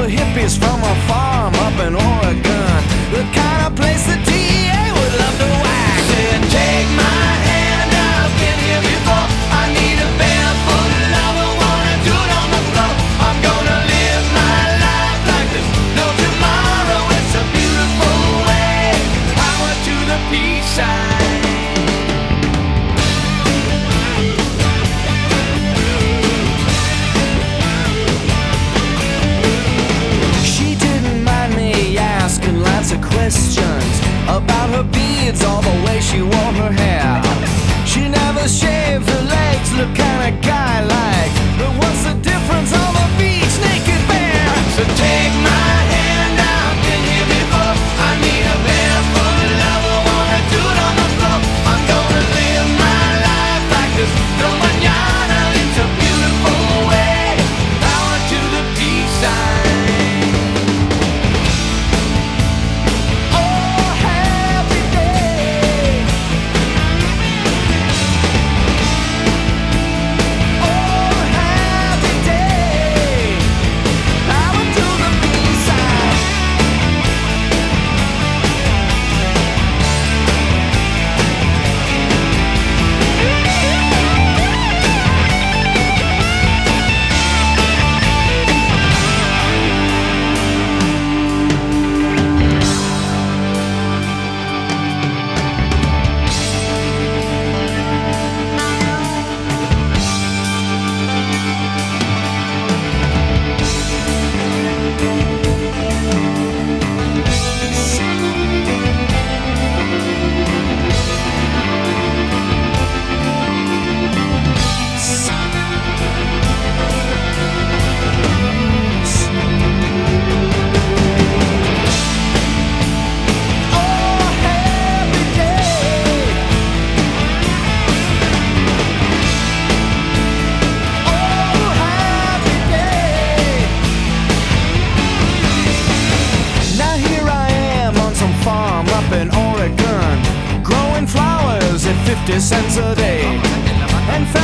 the hippies from a farm up in Oregon. The kind of place the DEA would love to whack. Said, take my hand, I've been here before. I need a barefoot lover, wanna do it on the floor. I'm gonna live my life like there's no tomorrow. It's a beautiful way. Power to the peace sign. Questions about her beads, all the way she wore her hair. She never shaved her legs, looked kinda guy-like. But what's the difference on the beach, naked bear? So take my hand, I've been here before. I need a barefoot lover, wanna do it on the floor. I'm gonna live my life like there's no mañana. It's a beautiful way. Power to the peace sign. In Oregon, growing flowers at 50 cents a day, and